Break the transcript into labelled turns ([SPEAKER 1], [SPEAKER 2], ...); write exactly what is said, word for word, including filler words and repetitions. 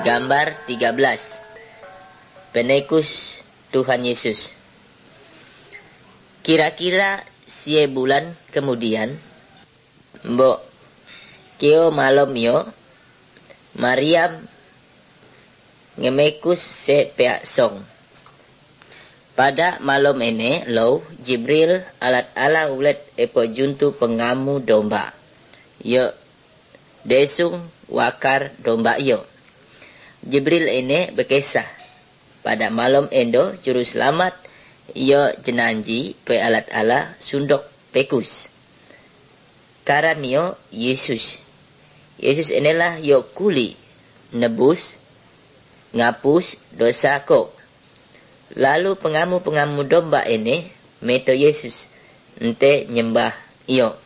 [SPEAKER 1] Gambar tiga belas. Penekus Tuhan Yesus. Kira-kira sie bulan kemudian, mbok keo malam yo, Mariam ngemekus se peak song. Pada malam ini, lo Jibril alat ala ulet epo juntu pengamu domba. Yo desung wakar domba yo. Jibril ini berkisah. Pada malam endo juru selamat yo jenanji pe alat ala sundok pekus. Karanio Yesus. Yesus inilah yo kuli nebus ngapus dosa ko. Lalu pengamu-pengamu domba ini meto Yesus ente nyembah iyo.